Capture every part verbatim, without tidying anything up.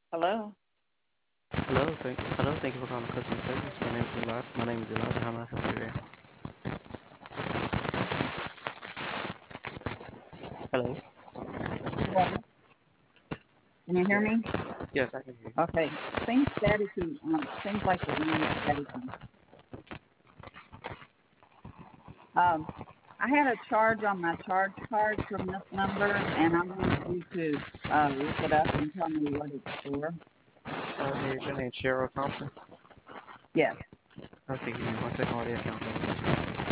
Hello. Hello, thank hello, thank you for calling customer service. My name is Elijah. My name is Elijah. How may I help you today? Hello. Hello. Can you hear Yes. me? Yes, I can hear you. Okay. Seems staticky. Um, seems like the line is staticky. Um, I had a charge on my charge card from this number, and I wanted you to uh, look it up and tell me what it's for. Uh, your name is Cheryl Thompson. Yes. Okay, give me one second while the account goes.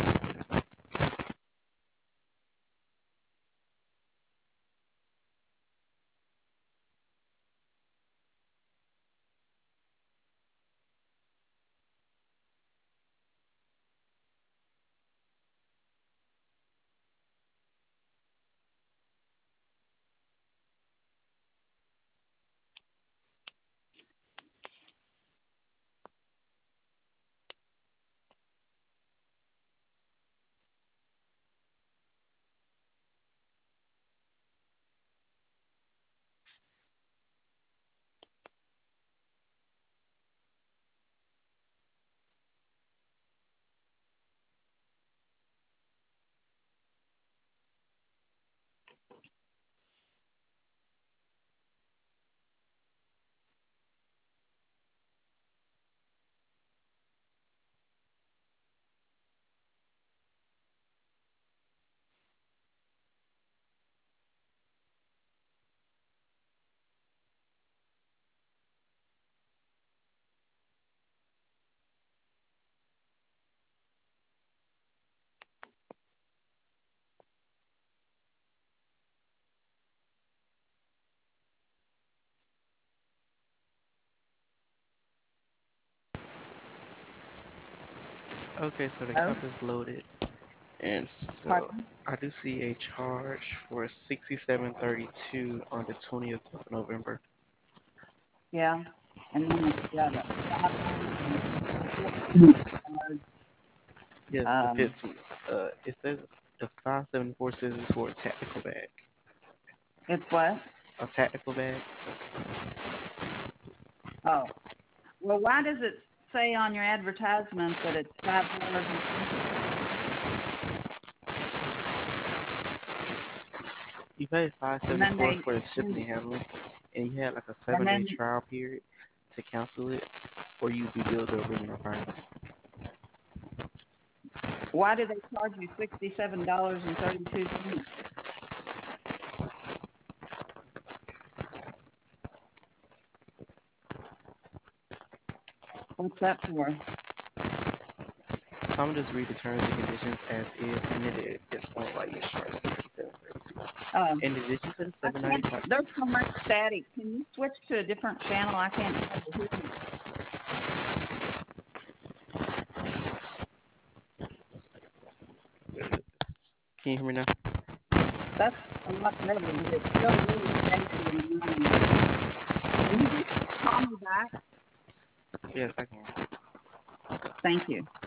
Okay, so the Oh, account is loaded, and so pardon? I do see a charge for sixty-seven thirty-two on the twentieth of November. Yeah. And then it's got a five hundred and fourteen charge. Yes, the Um, fifteen. Uh, it says the five seventy-four says it's for a tactical bag. it's what? A tactical bag. Oh. Well, why does it say on your advertisement that it's five dollars and twenty cents? You pay five And then seventy-four they, for the shipping and and handling, and you had like a and seven day then trial period to cancel it, or you be billed the original price. why do they charge you sixty-seven dollars and thirty-two cents? What's that for? So I'm gonna just read the terms and conditions as is, and then it explain why you charged sixty-seven thirty-two. Um, In addition to the I seven can't. ninety-five, There's so much static. Can you switch to a different channel? I can't hardly hear you. can you hear me now? That's a lot better, but it's still really staticky on my end. Can you just call me back? Yes, I can. Thank you.